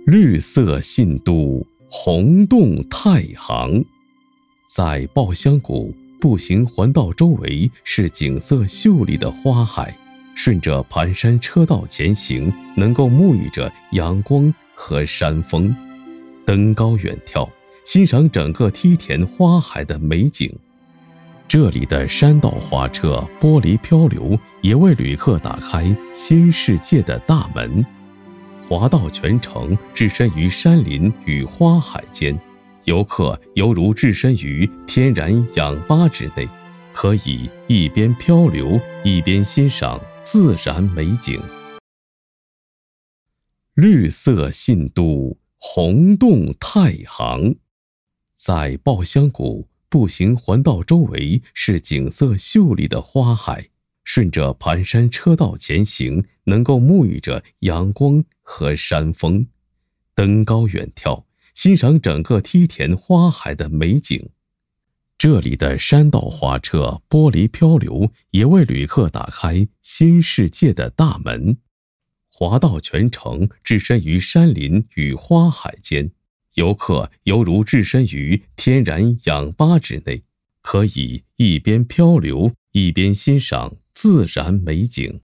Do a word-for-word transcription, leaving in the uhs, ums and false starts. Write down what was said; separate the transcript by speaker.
Speaker 1: 绿色信都，红洞太行。在抱香谷步行环道周围是景色秀丽的花海，顺着盘山车道前行，能够沐浴着阳光和山峰，登高远眺，欣赏整个梯田花海的美景。这里的山道花车玻璃漂流，也为旅客打开新世界的大门。滑道全程置身于山林与花海间，游客犹如置身于天然氧吧之内，可以一边漂流一边欣赏自然美景。绿色信都，红洞太行。在抱香谷步行环道周围是景色秀丽的花海，顺着盘山车道前行，能够沐浴着阳光和山峰，登高远眺，欣赏整个梯田花海的美景。这里的山道花车玻璃漂流，也为旅客打开新世界的大门。滑道全程置身于山林与花海间，游客犹如置身于天然氧吧之内，可以一边漂流一边欣赏自然美景。